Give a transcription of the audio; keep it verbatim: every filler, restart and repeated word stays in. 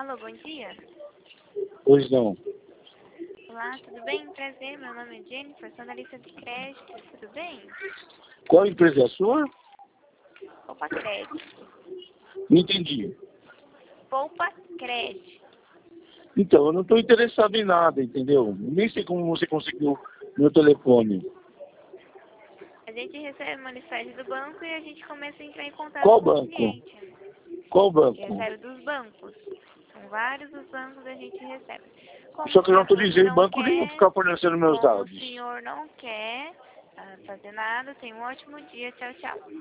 Alô, bom dia. Pois não. Olá, tudo bem? Prazer, meu nome é Jennifer, sou analista de crédito, tudo bem? Qual empresa é a sua? Poupa Crédito. Não entendi. Poupa Crédito. Então, eu não estou interessado em nada, entendeu? Nem sei como você conseguiu meu telefone. A gente recebe uma listagem do banco e a gente começa a entrar em contato Qual com o banco? cliente. Qual Que banco? recebe dos bancos. São vários os bancos que a gente recebe. Como Só o que eu não senhor falou que autorizei o não banco nenhum quer, ficar fornecendo meus como o dados. senhor não quer ah, fazer nada, tenha um ótimo dia. Tchau, tchau.